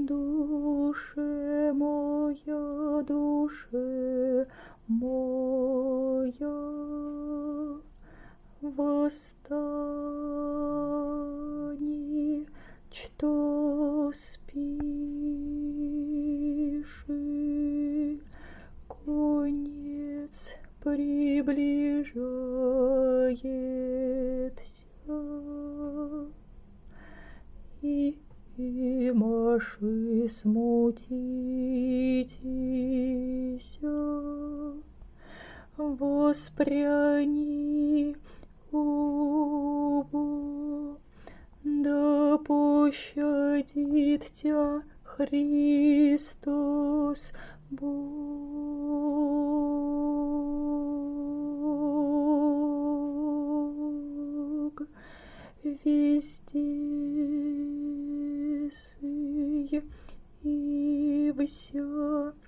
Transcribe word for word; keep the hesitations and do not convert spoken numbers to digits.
Душе моя, душе моя, восстани, что спишь, и конец приближается, и И маши смутитеся, воспряни, убо, да пощадит тя Христос Бог. Везде сый и вся